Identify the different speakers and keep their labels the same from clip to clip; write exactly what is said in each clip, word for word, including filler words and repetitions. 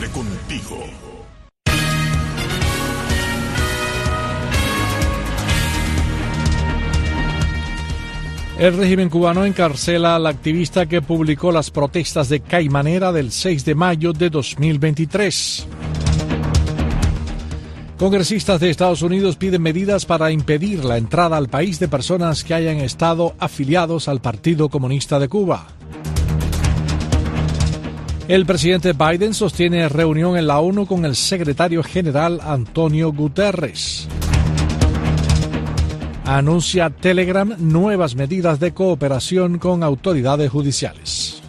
Speaker 1: contigo.
Speaker 2: El régimen cubano encarcela al activista que publicó las protestas de Caimanera del seis de mayo de dos mil veintitrés. Congresistas de Estados Unidos piden medidas para impedir la entrada al país de personas que hayan estado afiliados al Partido Comunista de Cuba. El presidente Biden sostiene reunión en la ONU con el secretario general Antonio Guterres. Anuncia Telegram nuevas medidas de cooperación con autoridades judiciales.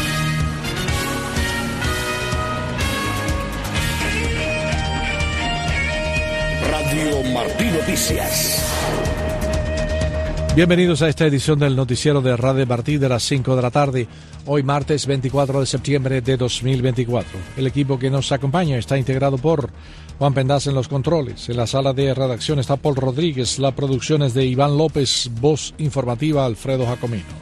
Speaker 1: Radio Martí Noticias.
Speaker 2: Bienvenidos a esta edición del noticiero de Radio Martí de las cinco de la tarde, hoy martes veinticuatro de septiembre de dos mil veinticuatro. El equipo que nos acompaña está integrado por Juan Pendaz en los controles. En la sala de redacción está Paul Rodríguez, la producción es de Iván López, voz informativa Alfredo Jacomino.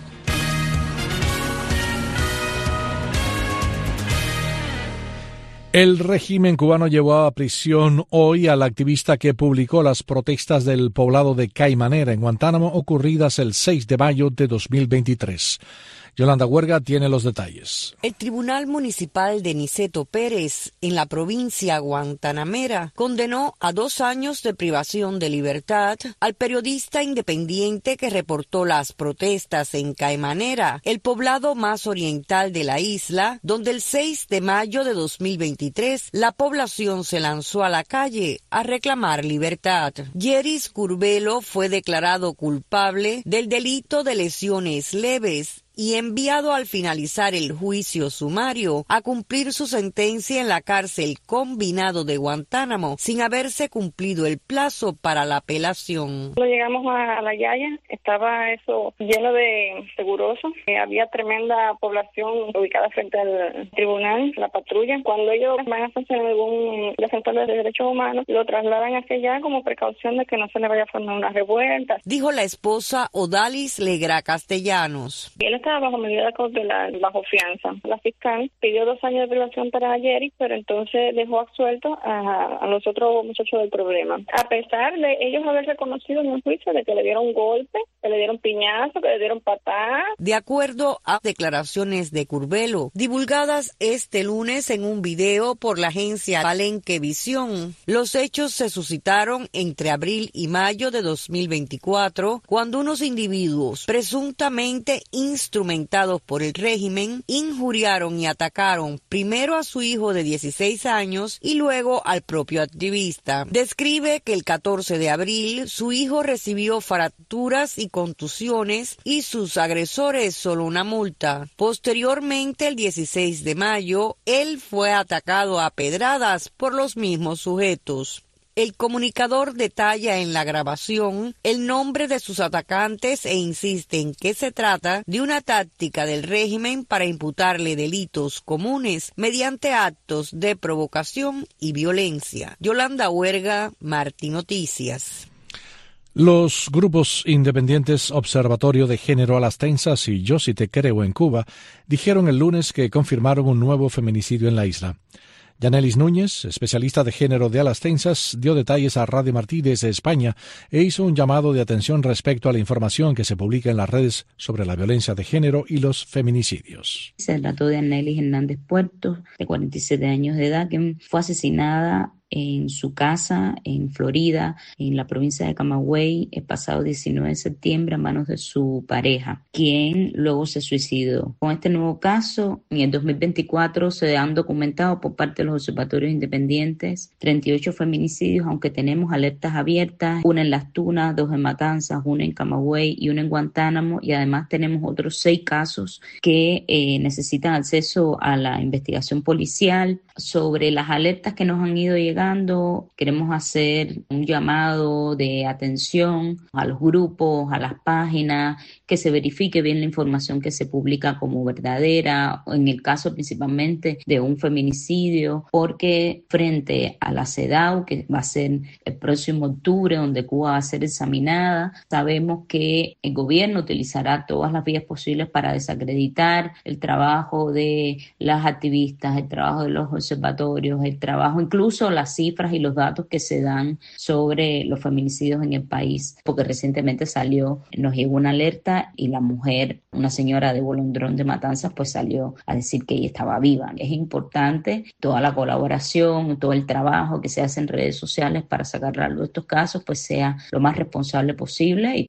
Speaker 2: El régimen cubano llevó a prisión hoy al activista que publicó las protestas del poblado de Caimanera en Guantánamo ocurridas el seis de mayo de dos mil veintitrés. Yolanda Huerga tiene los detalles.
Speaker 3: El Tribunal Municipal de Niceto Pérez, en la provincia guantanamera, condenó a dos años de privación de libertad al periodista independiente que reportó las protestas en Caimanera, el poblado más oriental de la isla, donde el seis de mayo de dos mil veintitrés la población se lanzó a la calle a reclamar libertad. Yeris Curbelo fue declarado culpable del delito de lesiones leves y enviado al finalizar el juicio sumario a cumplir su sentencia en la cárcel combinado de Guantánamo sin haberse cumplido el plazo para la apelación.
Speaker 4: Cuando llegamos a la Yaya, estaba eso lleno de segurosos, eh, había tremenda población ubicada frente al tribunal, la patrulla. Cuando ellos van a hacer algún defensor de derechos humanos, lo trasladan hacia allá como precaución de que no se le vaya a formar una revuelta.
Speaker 3: Dijo la esposa Odalis Legra Castellanos.
Speaker 4: Él estaba bajo medida cautelar, bajo fianza. La fiscal pidió dos años de privación para Jerry, pero entonces dejó absuelto a, a los otros muchachos del problema. A pesar de ellos haber reconocido en el juicio de que le dieron golpe, que le dieron piñazo, que le dieron patadas.
Speaker 3: De acuerdo a declaraciones de Curbelo, divulgadas este lunes en un video por la agencia Palenque Visión, los hechos se suscitaron entre abril y mayo de dos mil veinticuatro, cuando unos individuos presuntamente instrumentados por el régimen, injuriaron y atacaron primero a su hijo de dieciséis años y luego al propio activista. Describe que el catorce de abril su hijo recibió fracturas y contusiones y sus agresores solo una multa. Posteriormente, el dieciséis de mayo, él fue atacado a pedradas por los mismos sujetos. El comunicador detalla en la grabación el nombre de sus atacantes e insiste en que se trata de una táctica del régimen para imputarle delitos comunes mediante actos de provocación y violencia. Yolanda Huerga, Martí Noticias.
Speaker 2: Los grupos independientes Observatorio de Género a las Tensas y Yo Si Te Creo en Cuba dijeron el lunes que confirmaron un nuevo feminicidio en la isla. Yanelis Núñez, especialista de género de Alas Tensas, dio detalles a Radio Martí desde España e hizo un llamado de atención respecto a la información que se publica en las redes sobre la violencia de género y los feminicidios.
Speaker 5: Se trató de Yanelis Hernández Puerto, de cuarenta y siete años de edad, que fue asesinada en su casa en Florida, en la provincia de Camagüey, el pasado diecinueve de septiembre a manos de su pareja, quien luego se suicidó. Con este nuevo caso, en el dos mil veinticuatro se han documentado por parte de los observatorios independientes treinta y ocho feminicidios, aunque tenemos alertas abiertas, una en Las Tunas, dos en Matanzas, una en Camagüey y una en Guantánamo, y además tenemos otros seis casos que eh, necesitan acceso a la investigación policial. Sobre las alertas que nos han ido llegando llegando. Queremos hacer un llamado de atención a los grupos, a las páginas, que se verifique bien la información que se publica como verdadera, en el caso principalmente de un feminicidio, porque frente a la CEDAW, que va a ser el próximo octubre, donde Cuba va a ser examinada, sabemos que el gobierno utilizará todas las vías posibles para desacreditar el trabajo de las activistas, el trabajo de los observatorios, el trabajo, incluso las cifras y los datos que se dan sobre los feminicidios en el país, porque recientemente salió, nos llegó una alerta y la mujer, una señora de Bolondrón de Matanzas, pues salió a decir que ella estaba viva. Es importante toda la colaboración, todo el trabajo que se hace en redes sociales para sacar a luz estos casos, pues sea lo más responsable posible.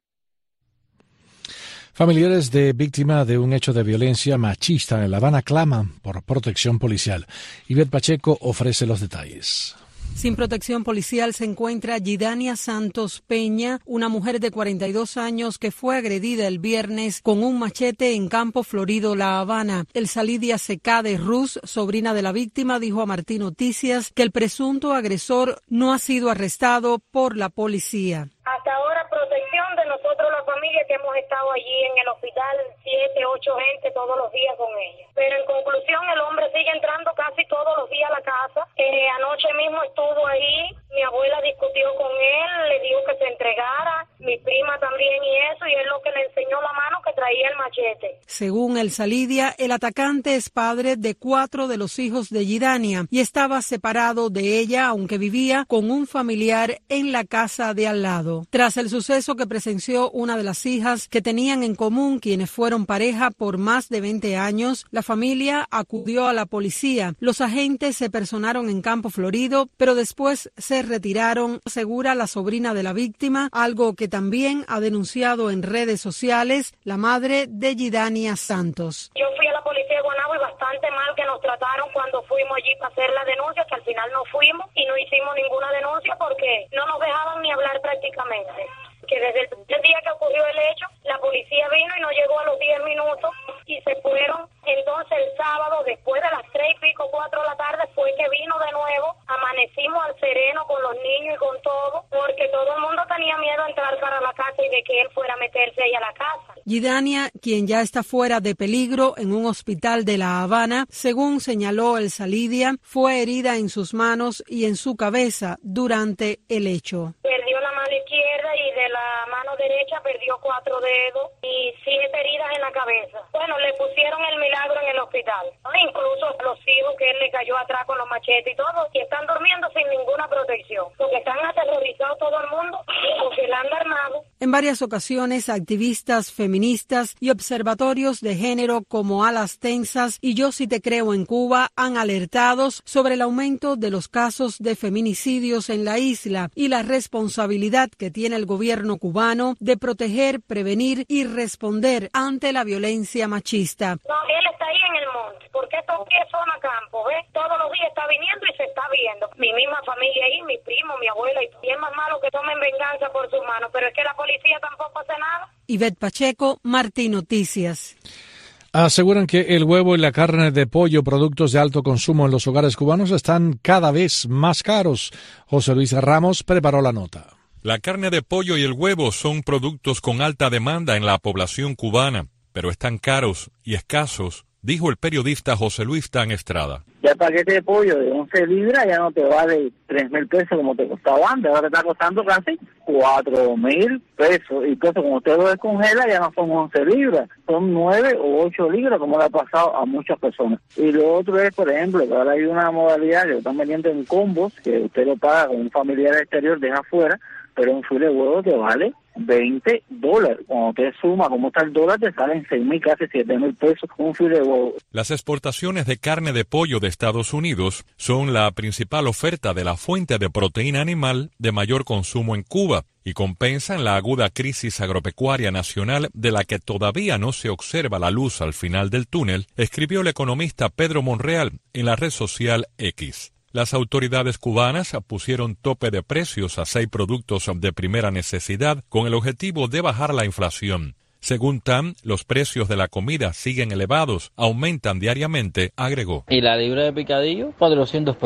Speaker 2: Familiares de víctima de un hecho de violencia machista en La Habana claman por protección policial. Ivette Pacheco ofrece los detalles.
Speaker 6: Sin protección policial se encuentra Yidania Santos Peña, una mujer de cuarenta y dos años que fue agredida el viernes con un machete en Campo Florido, La Habana. El Salidia Secade Ruz, sobrina de la víctima, dijo a Martín Noticias que el presunto agresor no ha sido arrestado por la policía.
Speaker 7: Hasta ahora protección de nosotros, la familia que hemos estado allí en el hospital, siete, ocho gente todos los días con ella. Pero en conclusión, el hombre sigue entrando casi todos los días a la casa. Eh, anoche mismo estuvo ahí, mi abuela discutió con él, le dijo que se entregara, mi prima también y eso, y él lo que le enseñó la mano que traía el machete.
Speaker 6: Según el Salidia, el atacante es padre de cuatro de los hijos de Yidania y estaba separado de ella, aunque vivía con un familiar en la casa de al lado. Tras el suceso que presenció una de las hijas que tenían en común quienes fueron pareja por más de veinte años, la familia acudió a la policía. Los agentes se personaron en Campo Florido, pero después se retiraron, asegura la sobrina de la víctima, algo que también ha denunciado en redes sociales la madre de Yidania Santos.
Speaker 7: Yo fui a la policía de Guanabo y bastante mal que nos trataron cuando fuimos allí para hacer la denuncia, que al final no fuimos y no hicimos ninguna denuncia porque no nos dejaban ni hablar prácticamente. Que desde el día que ocurrió el hecho, la policía vino y no llegó a los diez minutos y se fueron. Entonces el sábado, después de las tres y pico, cuatro de la tarde, fue que vino de nuevo. Amanecimos al sereno con los niños y con todo, porque todo el mundo tenía miedo a entrar para la casa y de que él fuera a meterse ahí a la casa.
Speaker 6: Yidania, quien ya está fuera de peligro en un hospital de La Habana, según señaló el Salidia, fue herida en sus manos y en su cabeza durante el hecho.
Speaker 7: Perdió la mano izquierda y de la mano derecha perdió cuatro dedos y siete heridas en la cabeza. Bueno, le pusieron el milagro en el hospital. Incluso los hijos que él le cayó atrás con los machetes y todo, y están durmiendo sin ninguna protección, porque están aterrorizados todo el mundo, porque la han armado.
Speaker 6: En varias ocasiones, activistas feministas y observatorios de género como Alas Tensas y Yo Sí Te Creo en Cuba han alertado sobre el aumento de los casos de feminicidios en la isla y la responsabilidad que tiene el gobierno cubano de proteger, prevenir y responder ante la violencia machista.
Speaker 7: No, él está ahí en el monte, porque estos pies son a campo, ¿ves? Todos los días está viniendo y se está viendo. Mi misma familia ahí, mi primo, mi abuela, y es más malo que tomen venganza por sus manos, pero es que la policía tampoco hace nada.
Speaker 6: Ivette Pacheco, Martín Noticias.
Speaker 2: Aseguran que el huevo y la carne de pollo, productos de alto consumo en los hogares cubanos, están cada vez más caros. José Luis Ramos preparó la nota.
Speaker 8: La carne de pollo y el huevo son productos con alta demanda en la población cubana, pero están caros y escasos, dijo el periodista José Luis Tan Estrada.
Speaker 9: Ya el paquete de pollo de once libras ya no te vale tres mil pesos como te costaba antes, ahora te está costando casi cuatro mil pesos. Y entonces como usted lo descongela ya no son once libras, son nueve o ocho libras como le ha pasado a muchas personas. Y lo otro es, por ejemplo, que ahora hay una modalidad que lo están vendiendo en combos, que usted lo paga con un familiar exterior, deja afuera, pero un filete de huevo te vale veinte dólares. Cuando te suma como está el dólar, te salen seis mil, casi siete mil pesos un filete de huevo.
Speaker 8: Las exportaciones de carne de pollo de Estados Unidos son la principal oferta de la fuente de proteína animal de mayor consumo en Cuba y compensan la aguda crisis agropecuaria nacional de la que todavía no se observa la luz al final del túnel, escribió el economista Pedro Monreal en la red social X. Las autoridades cubanas pusieron tope de precios a seis productos de primera necesidad con el objetivo de bajar la inflación. Según Tam, los precios de la comida siguen elevados, aumentan diariamente, agregó.
Speaker 10: Y la libra de picadillo, cuatrocientos pesos.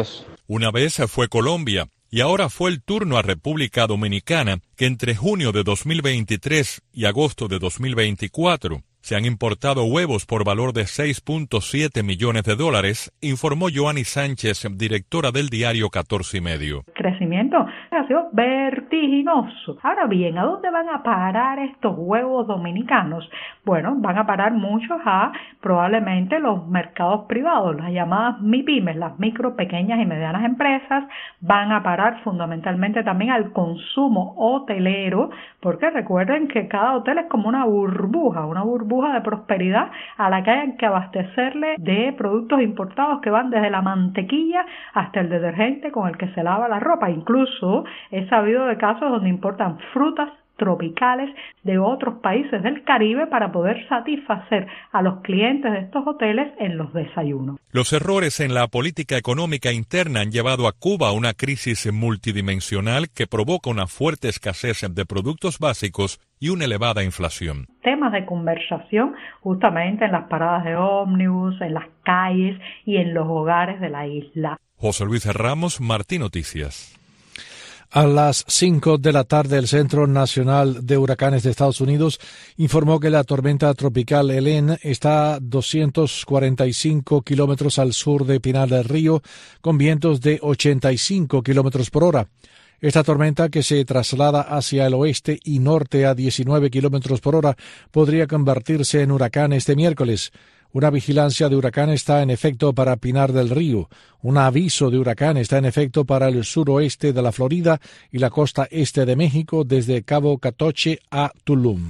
Speaker 8: Una vez fue Colombia y ahora fue el turno a República Dominicana, que entre junio de dos mil veintitrés y agosto de dos mil veinticuatro se han importado huevos por valor de seis punto siete millones de dólares, informó Joanny Sánchez, directora del diario catorce y medio.
Speaker 10: El crecimiento ha sido vertiginoso. Ahora bien, ¿a dónde van a parar estos huevos dominicanos? Bueno, van a parar muchos a probablemente los mercados privados, las llamadas MIPYMES, las micro, pequeñas y medianas empresas. Van a parar fundamentalmente también al consumo hotelero, porque recuerden que cada hotel es como una burbuja, una burbuja de prosperidad a la que hay que abastecerle de productos importados que van desde la mantequilla hasta el detergente con el que se lava la ropa. Incluso he sabido de casos donde importan frutas tropicales de otros países del Caribe para poder satisfacer a los clientes de estos hoteles en los desayunos.
Speaker 8: Los errores en la política económica interna han llevado a Cuba a una crisis multidimensional que provoca una fuerte escasez de productos básicos y una elevada inflación.
Speaker 10: Temas de conversación justamente en las paradas de ómnibus, en las calles y en los hogares de la isla.
Speaker 8: José Luis Ramos, Martín Noticias.
Speaker 2: A las cinco de la tarde, el Centro Nacional de Huracanes de Estados Unidos informó que la tormenta tropical Helene está a doscientos cuarenta y cinco kilómetros al sur de Pinar del Río, con vientos de ochenta y cinco kilómetros por hora. Esta tormenta, que se traslada hacia el oeste y norte a diecinueve kilómetros por hora, podría convertirse en huracán este miércoles. Una vigilancia de huracán está en efecto para Pinar del Río. Un aviso de huracán está en efecto para el suroeste de la Florida y la costa este de México, desde Cabo Catoche a Tulum.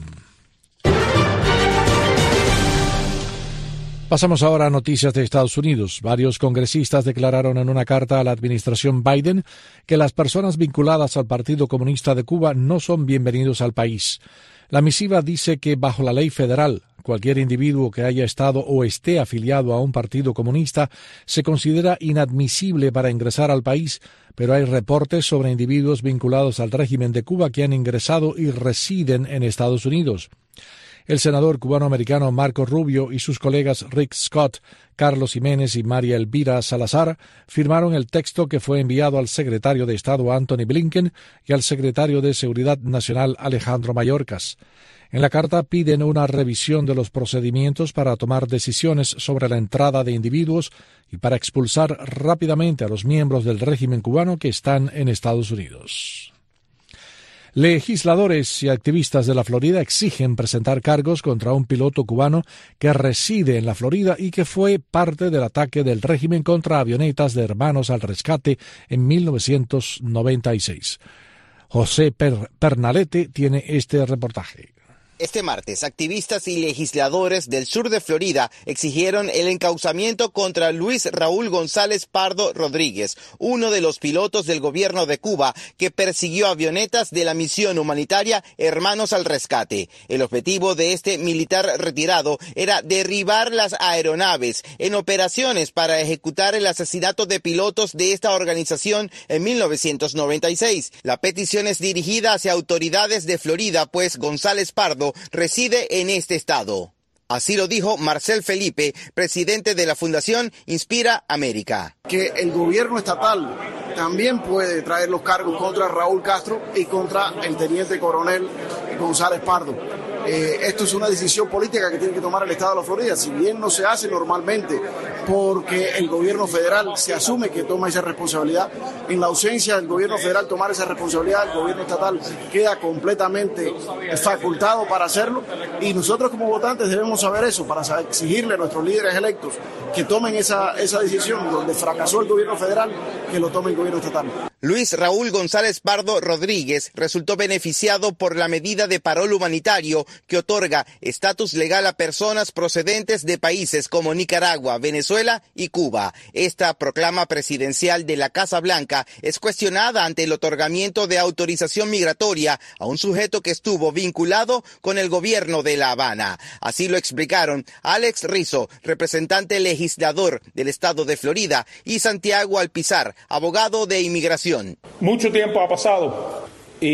Speaker 2: Pasamos ahora a noticias de Estados Unidos. Varios congresistas declararon en una carta a la administración Biden que las personas vinculadas al Partido Comunista de Cuba no son bienvenidos al país. La misiva dice que bajo la ley federal, cualquier individuo que haya estado o esté afiliado a un partido comunista se considera inadmisible para ingresar al país, pero hay reportes sobre individuos vinculados al régimen de Cuba que han ingresado y residen en Estados Unidos. El senador cubano-americano Marco Rubio y sus colegas Rick Scott, Carlos Jiménez y María Elvira Salazar firmaron el texto que fue enviado al secretario de Estado Anthony Blinken y al secretario de Seguridad Nacional Alejandro Mayorkas. En la carta piden una revisión de los procedimientos para tomar decisiones sobre la entrada de individuos y para expulsar rápidamente a los miembros del régimen cubano que están en Estados Unidos. Legisladores y activistas de la Florida exigen presentar cargos contra un piloto cubano que reside en la Florida y que fue parte del ataque del régimen contra avionetas de Hermanos al Rescate en mil novecientos noventa y seis. José Per- Pernalete tiene este reportaje.
Speaker 11: Este martes, activistas y legisladores del sur de Florida exigieron el encauzamiento contra Luis Raúl González Pardo Rodríguez, uno de los pilotos del gobierno de Cuba que persiguió avionetas de la misión humanitaria Hermanos al Rescate. El objetivo de este militar retirado era derribar las aeronaves en operaciones para ejecutar el asesinato de pilotos de esta organización en mil novecientos noventa y seis. La petición es dirigida hacia autoridades de Florida, pues González Pardo reside en este estado. Así lo dijo Marcel Felipe, presidente de la Fundación Inspira América.
Speaker 12: Que el gobierno estatal también puede traer los cargos contra Raúl Castro y contra el teniente coronel González Pardo. Eh, esto es una decisión política que tiene que tomar el Estado de la Florida, si bien no se hace normalmente porque el gobierno federal se asume que toma esa responsabilidad. En la ausencia del gobierno federal tomar esa responsabilidad, el gobierno estatal queda completamente facultado para hacerlo, y nosotros como votantes debemos saber eso para exigirle a nuestros líderes electos que tomen esa, esa decisión. Donde fracasó el gobierno federal, que lo tome el gobierno estatal.
Speaker 11: Luis Raúl González Pardo Rodríguez resultó beneficiado por la medida de parol humanitario que otorga estatus legal a personas procedentes de países como Nicaragua, Venezuela y Cuba. Esta proclama presidencial de la Casa Blanca es cuestionada ante el otorgamiento de autorización migratoria a un sujeto que estuvo vinculado con el gobierno de La Habana. Así lo explicaron Alex Rizzo, representante legislador del estado de Florida, y Santiago Alpizar, abogado de inmigración.
Speaker 13: Mucho tiempo ha pasado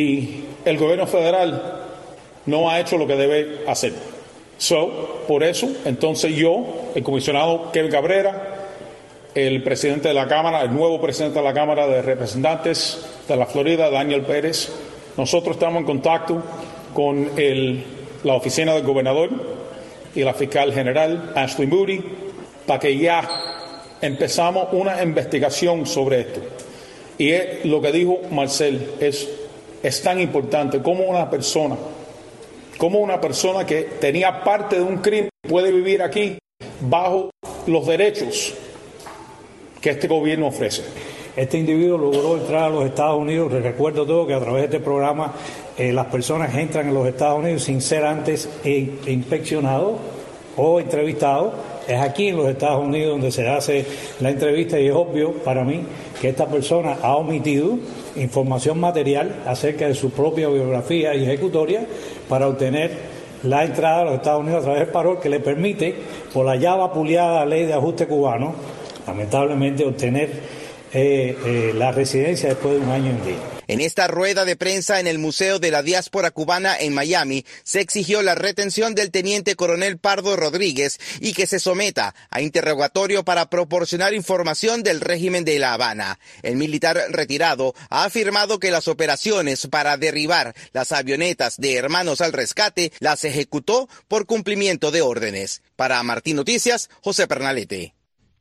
Speaker 13: y el gobierno federal no ha hecho lo que debe hacer. So, por eso, entonces yo, el comisionado Kevin Cabrera, el presidente de la Cámara, el nuevo presidente de la Cámara de Representantes de la Florida, Daniel Pérez. Nosotros estamos en contacto con el, la oficina del gobernador y la fiscal general, Ashley Moody, para que ya empezamos una investigación sobre esto. Y es, lo que dijo Marcel es, es tan importante como una persona, como una persona que tenía parte de un crimen puede vivir aquí bajo los derechos que este gobierno ofrece.
Speaker 14: Este individuo logró entrar a los Estados Unidos. Les recuerdo todo que a través de este programa eh, las personas entran en los Estados Unidos sin ser antes eh, inspeccionados o entrevistados. Es aquí en los Estados Unidos donde se hace la entrevista y es obvio para mí que esta persona ha omitido información material acerca de su propia biografía y ejecutoria para obtener la entrada a los Estados Unidos a través del parol que le permite, por la ya vapuleada ley de ajuste cubano, lamentablemente obtener eh, eh, la residencia después de un año en día.
Speaker 11: En esta rueda de prensa en el Museo de la Diáspora Cubana en Miami, se exigió la retención del teniente coronel Pardo Rodríguez y que se someta a interrogatorio para proporcionar información del régimen de La Habana. El militar retirado ha afirmado que las operaciones para derribar las avionetas de Hermanos al Rescate las ejecutó por cumplimiento de órdenes. Para Martín Noticias, José Pernalete.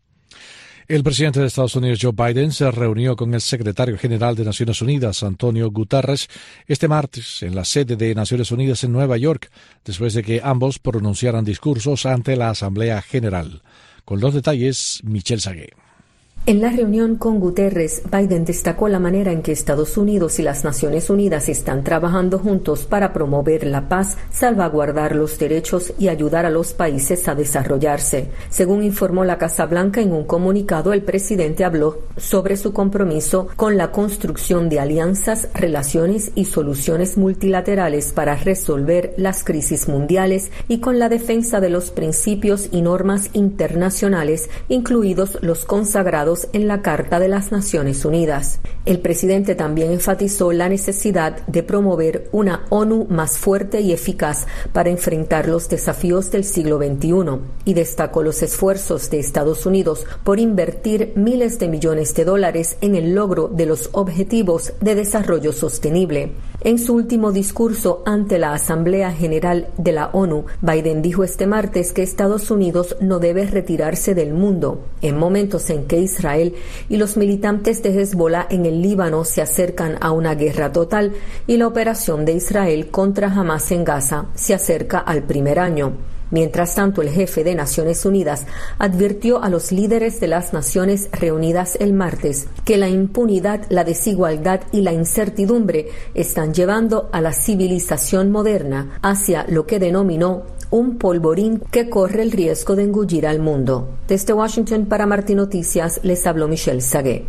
Speaker 2: El presidente de Estados Unidos, Joe Biden, se reunió con el secretario general de Naciones Unidas, Antonio Guterres, este martes en la sede de Naciones Unidas en Nueva York, después de que ambos pronunciaran discursos ante la Asamblea General. Con los detalles, Michelle Sagué.
Speaker 15: En la reunión con Guterres, Biden destacó la manera en que Estados Unidos y las Naciones Unidas están trabajando juntos para promover la paz, salvaguardar los derechos y ayudar a los países a desarrollarse. Según informó la Casa Blanca en un comunicado, el presidente habló sobre su compromiso con la construcción de alianzas, relaciones y soluciones multilaterales para resolver las crisis mundiales y con la defensa de los principios y normas internacionales, incluidos los consagrados en la Carta de las Naciones Unidas. El presidente también enfatizó la necesidad de promover una ONU más fuerte y eficaz para enfrentar los desafíos del siglo veintiuno y destacó los esfuerzos de Estados Unidos por invertir miles de millones de dólares en el logro de los objetivos de desarrollo sostenible. En su último discurso ante la Asamblea General de la ONU, Biden dijo este martes que Estados Unidos no debe retirarse del mundo en momentos en que Israel y los militantes de Hezbollah en el Líbano se acercan a una guerra total y la operación de Israel contra Hamas en Gaza se acerca al primer año. Mientras tanto, el jefe de Naciones Unidas advirtió a los líderes de las Naciones reunidas el martes que la impunidad, la desigualdad y la incertidumbre están llevando a la civilización moderna hacia lo que denominó un polvorín que corre el riesgo de engullir al mundo. Desde Washington para Martín Noticias les habló Michelle Sagué.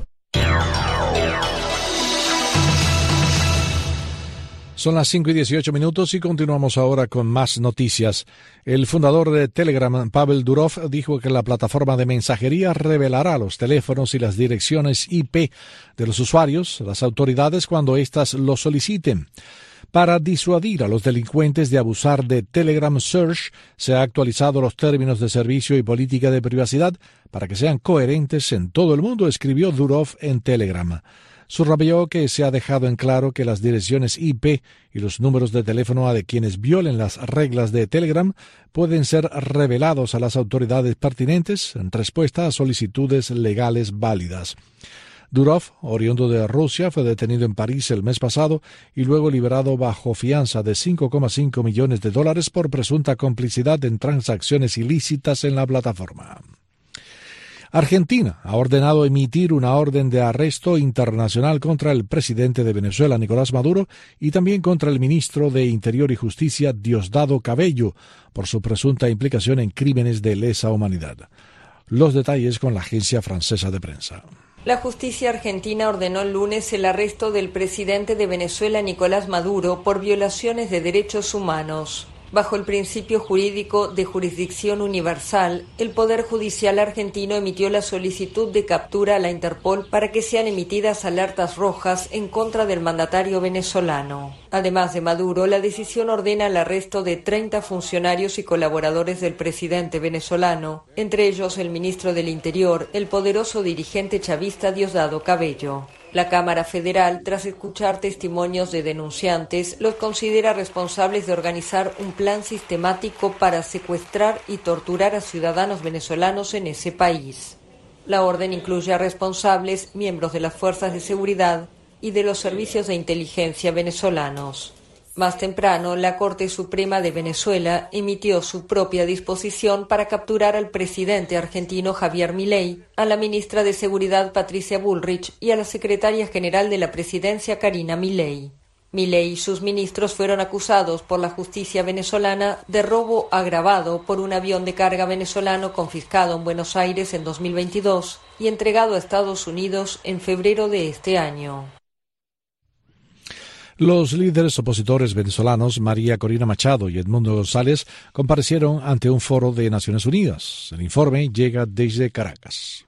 Speaker 2: Son las cinco y dieciocho minutos y continuamos ahora con más noticias. El fundador de Telegram, Pavel Durov, dijo que la plataforma de mensajería revelará los teléfonos y las direcciones I P de los usuarios a las autoridades cuando éstas lo soliciten. Para disuadir a los delincuentes de abusar de Telegram Search, se han actualizado los términos de servicio y política de privacidad para que sean coherentes en todo el mundo, escribió Durov en Telegram. Subrayó que se ha dejado en claro que las direcciones I P y los números de teléfono de quienes violen las reglas de Telegram pueden ser revelados a las autoridades pertinentes en respuesta a solicitudes legales válidas. Durov, oriundo de Rusia, fue detenido en París el mes pasado y luego liberado bajo fianza de cinco coma cinco millones de dólares por presunta complicidad en transacciones ilícitas en la plataforma. Argentina ha ordenado emitir una orden de arresto internacional contra el presidente de Venezuela, Nicolás Maduro, y también contra el ministro de Interior y Justicia, Diosdado Cabello, por su presunta implicación en crímenes de lesa humanidad. Los detalles con la agencia francesa de prensa.
Speaker 16: La justicia argentina ordenó el lunes el arresto del presidente de Venezuela, Nicolás Maduro, por violaciones de derechos humanos. Bajo el principio jurídico de jurisdicción universal, el Poder Judicial argentino emitió la solicitud de captura a la Interpol para que sean emitidas alertas rojas en contra del mandatario venezolano. Además de Maduro, la decisión ordena el arresto de treinta funcionarios y colaboradores del presidente venezolano, entre ellos el ministro del Interior, el poderoso dirigente chavista Diosdado Cabello. La Cámara Federal, tras escuchar testimonios de denunciantes, los considera responsables de organizar un plan sistemático para secuestrar y torturar a ciudadanos venezolanos en ese país. La orden incluye a responsables, miembros de las fuerzas de seguridad y de los servicios de inteligencia venezolanos. Más temprano, la Corte Suprema de Venezuela emitió su propia disposición para capturar al presidente argentino Javier Milei, a la ministra de Seguridad Patricia Bullrich y a la secretaria general de la presidencia Karina Milei. Milei y sus ministros fueron acusados por la justicia venezolana de robo agravado por un avión de carga venezolano confiscado en Buenos Aires en dos mil veintidós y entregado a Estados Unidos en febrero de este año.
Speaker 2: Los líderes opositores venezolanos María Corina Machado y Edmundo González comparecieron ante un foro de Naciones Unidas. El informe llega desde Caracas.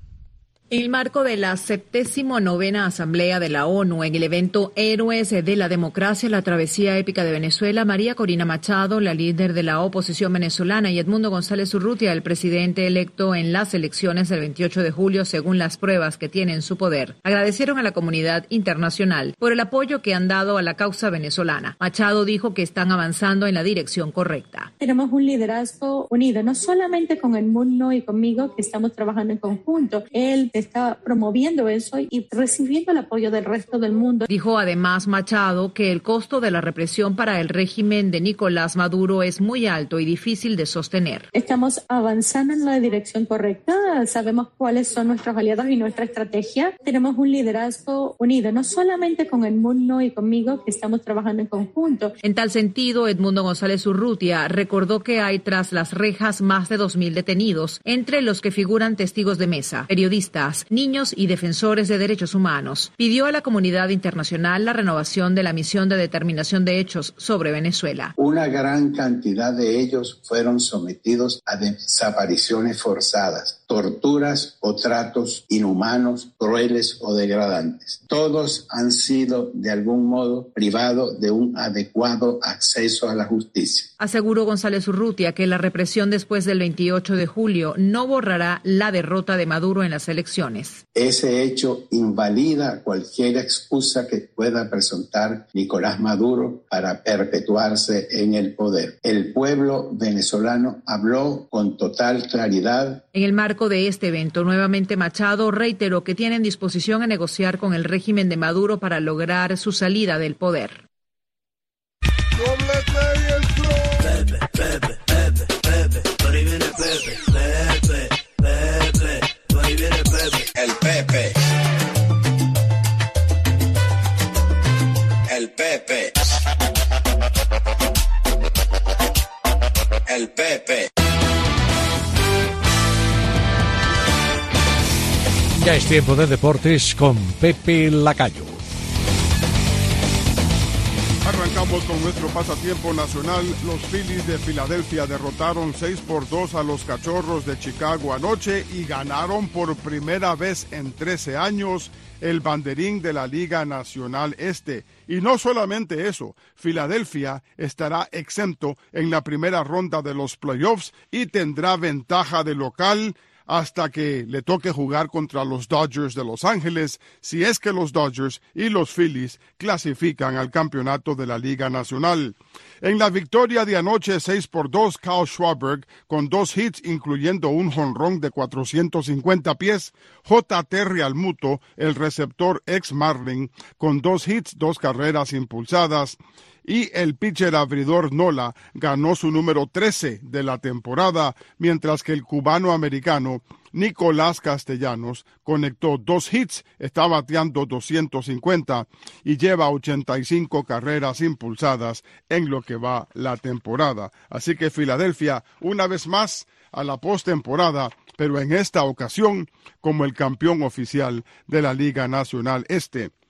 Speaker 17: En el marco de la septésimo novena Asamblea de la ONU, en el evento Héroes de la Democracia, la travesía épica de Venezuela, María Corina Machado, la líder de la oposición venezolana, y Edmundo González Urrutia, el presidente electo en las elecciones del veintiocho de julio, según las pruebas que tiene en su poder, agradecieron a la comunidad internacional por el apoyo que han dado a la causa venezolana. Machado dijo que están avanzando en la dirección correcta.
Speaker 18: Tenemos un liderazgo unido, no solamente con el mundo y conmigo, que estamos trabajando en conjunto. Él está promoviendo eso y recibiendo el apoyo del resto del mundo.
Speaker 17: Dijo además Machado que el costo de la represión para el régimen de Nicolás Maduro es muy alto y difícil de sostener.
Speaker 18: Estamos avanzando en la dirección correcta, sabemos cuáles son nuestros aliados y nuestra estrategia. Tenemos un liderazgo unido, no solamente con el mundo y conmigo, que estamos trabajando en conjunto.
Speaker 17: En tal sentido, Edmundo González Urrutia recordó que hay tras las rejas más de dos mil detenidos, entre los que figuran testigos de mesa, periodistas, niños y defensores de derechos humanos. Pidió a la comunidad internacional la renovación de la misión de determinación de hechos sobre Venezuela.
Speaker 19: Una gran cantidad de ellos fueron sometidos a desapariciones forzadas, torturas o tratos inhumanos, crueles o degradantes. Todos han sido de algún modo privados de un adecuado acceso a la justicia.
Speaker 17: Aseguró González Urrutia que la represión después del veintiocho de julio no borrará la derrota de Maduro en las elecciones.
Speaker 19: Ese hecho invalida cualquier excusa que pueda presentar Nicolás Maduro para perpetuarse en el poder. El pueblo venezolano habló con total claridad.
Speaker 17: En el marco de este evento, nuevamente Machado reiteró que tienen disposición a negociar con el régimen de Maduro para lograr su salida del poder.
Speaker 20: Pepe, Pepe, Pepe, Pepe, por ahí viene Pepe, Pepe, Pepe, por ahí viene Pepe. El Pepe. El Pepe. El Pepe.
Speaker 2: Ya es tiempo de deportes con Pepe Lacayo.
Speaker 21: Arrancamos con nuestro pasatiempo nacional. Los Phillies de Filadelfia derrotaron seis por dos a los Cachorros de Chicago anoche y ganaron por primera vez en trece años el banderín de la Liga Nacional Este. Y no solamente eso, Filadelfia estará exento en la primera ronda de los playoffs y tendrá ventaja de local hasta que le toque jugar contra los Dodgers de Los Ángeles, si es que los Dodgers y los Phillies clasifican al campeonato de la Liga Nacional. En la victoria de anoche seis por dos, Kyle Schwarber con dos hits, incluyendo un jonrón de cuatrocientos cincuenta pies, J. Terry Almuto, el receptor ex Marlin, con dos hits, dos carreras impulsadas, y el pitcher abridor Nola ganó su número trece de la temporada, mientras que el cubano-americano Nicolás Castellanos conectó dos hits, está bateando doscientos cincuenta y lleva ochenta y cinco carreras impulsadas en lo que va la temporada. Así que Filadelfia, una vez más, a la postemporada, pero en esta ocasión como el campeón oficial de la Liga Nacional Este.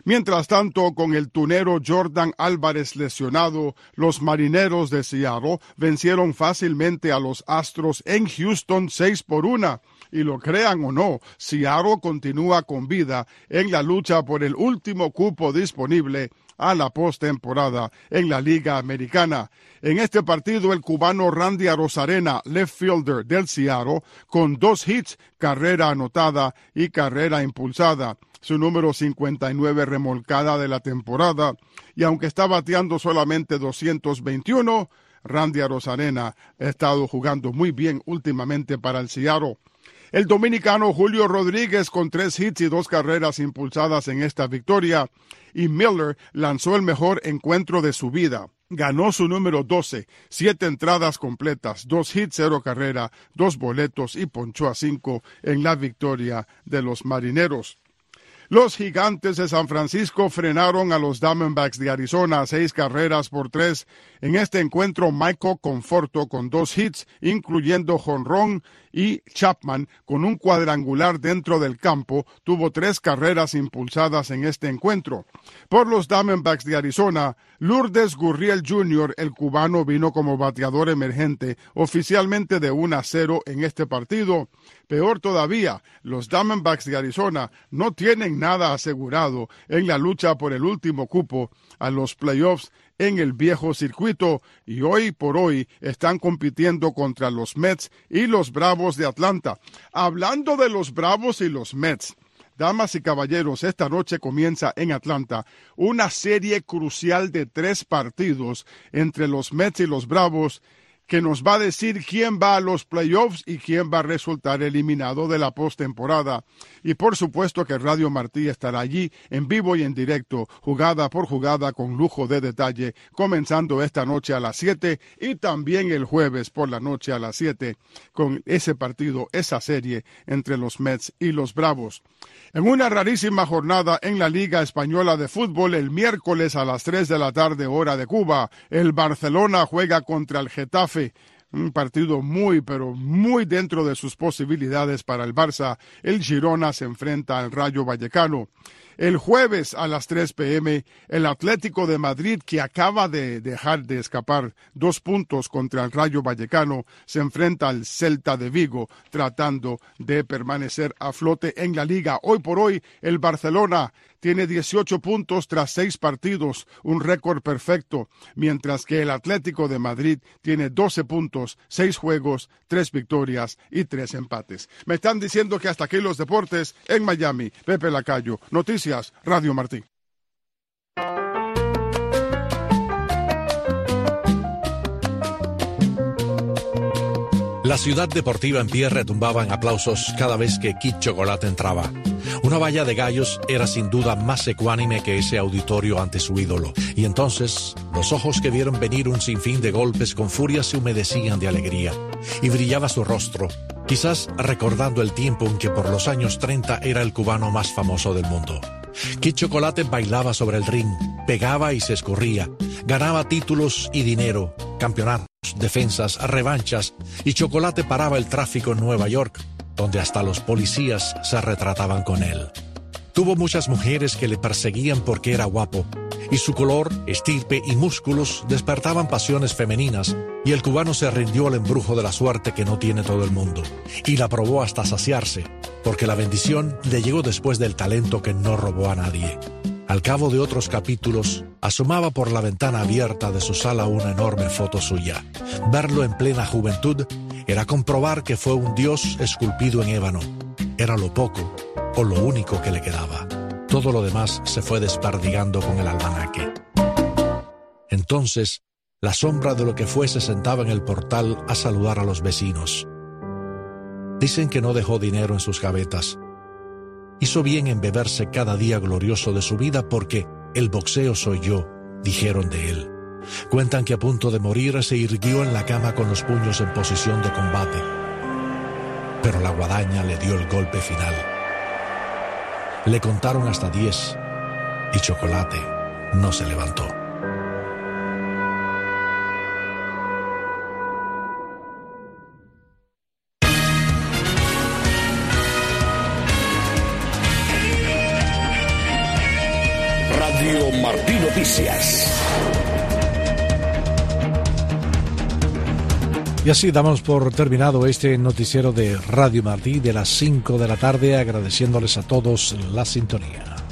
Speaker 21: Mientras tanto, con el tunero Jordan Álvarez lesionado, los Marineros de Seattle vencieron fácilmente a los Astros en Houston seis por una. Y lo crean o no, Seattle continúa con vida en la lucha por el último cupo disponible a la postemporada en la Liga Americana. En este partido, el cubano Randy Arozarena, left fielder del Seattle, con dos hits, carrera anotada y carrera impulsada, su número cincuenta y nueve remolcada de la temporada, y aunque está bateando solamente doscientos veintiuno, Randy Arozarena ha estado jugando muy bien últimamente para el Seattle. El dominicano Julio Rodríguez con tres hits y dos carreras impulsadas en esta victoria, y Miller lanzó el mejor encuentro de su vida. Ganó su número doce, siete entradas completas, dos hits, cero carrera, dos boletos y ponchó a cinco en la victoria de los Marineros. Los Gigantes de San Francisco frenaron a los Diamondbacks de Arizona a seis carreras por tres. En este encuentro, Michael Conforto con dos hits, incluyendo jonrón, y Chapman con un cuadrangular dentro del campo, tuvo tres carreras impulsadas en este encuentro. Por los Diamondbacks de Arizona, Lourdes Gurriel junior, el cubano, vino como bateador emergente, oficialmente de uno a cero en este partido. Peor todavía, los Diamondbacks de Arizona no tienen nada asegurado en la lucha por el último cupo a los playoffs en el viejo circuito, y hoy por hoy están compitiendo contra los Mets y los Bravos de Atlanta. Hablando de los Bravos y los Mets, damas y caballeros, esta noche comienza en Atlanta una serie crucial de tres partidos entre los Mets y los Bravos, que nos va a decir quién va a los playoffs y quién va a resultar eliminado de la postemporada. Y por supuesto que Radio Martí estará allí en vivo y en directo, jugada por jugada, con lujo de detalle, comenzando esta noche a las siete y también el jueves por la noche a las siete, con ese partido, esa serie entre los Mets y los Bravos. En una rarísima jornada en la Liga Española de Fútbol, el miércoles a las tres de la tarde, hora de Cuba, el Barcelona juega contra el Getafe. Un partido muy, pero muy dentro de sus posibilidades para el Barça. El Girona se enfrenta al Rayo Vallecano. El jueves a las tres p m, el Atlético de Madrid, que acaba de dejar de escapar dos puntos contra el Rayo Vallecano, se enfrenta al Celta de Vigo, tratando de permanecer a flote en la liga. Hoy por hoy, el Barcelona tiene dieciocho puntos tras seis partidos, un récord perfecto, mientras que el Atlético de Madrid tiene doce puntos, seis juegos, tres victorias y tres empates. Me están diciendo que hasta aquí los deportes en Miami. Pepe Lacayo, Noticias Radio Martí.
Speaker 2: La ciudad deportiva en pie retumbaba en aplausos cada vez que Kid Chocolate entraba. Una valla de gallos era sin duda más ecuánime que ese auditorio ante su ídolo, y entonces los ojos que vieron venir un sinfín de golpes con furia se humedecían de alegría, y brillaba su rostro, quizás recordando el tiempo en que por los años treinta era el cubano más famoso del mundo. Kid Chocolate bailaba sobre el ring, pegaba y se escurría, ganaba títulos y dinero, campeonatos, defensas, revanchas, y Chocolate paraba el tráfico en Nueva York, donde hasta los policías se retrataban con él. Tuvo muchas mujeres que le perseguían porque era guapo, y su color, estirpe y músculos despertaban pasiones femeninas, y el cubano se rindió al embrujo de la suerte que no tiene todo el mundo, y la probó hasta saciarse, porque la bendición le llegó después del talento que no robó a nadie. Al cabo de otros capítulos, asomaba por la ventana abierta de su sala una enorme foto suya. Verlo en plena juventud era comprobar que fue un dios esculpido en ébano. Era lo poco o lo único que le quedaba. Todo lo demás se fue desperdigando con el almanaque. Entonces, la sombra de lo que fue se sentaba en el portal a saludar a los vecinos. Dicen que no dejó dinero en sus gavetas. Hizo bien en beberse cada día glorioso de su vida porque el boxeo soy yo, dijeron de él. Cuentan que a punto de morir se irguió en la cama con los puños en posición de combate. Pero la guadaña le dio el golpe final. Le contaron hasta diez y Chocolate no se levantó.
Speaker 1: Radio Martí Noticias.
Speaker 2: Y así damos por terminado este noticiero de Radio Martí de las cinco de la tarde, agradeciéndoles a todos la sintonía.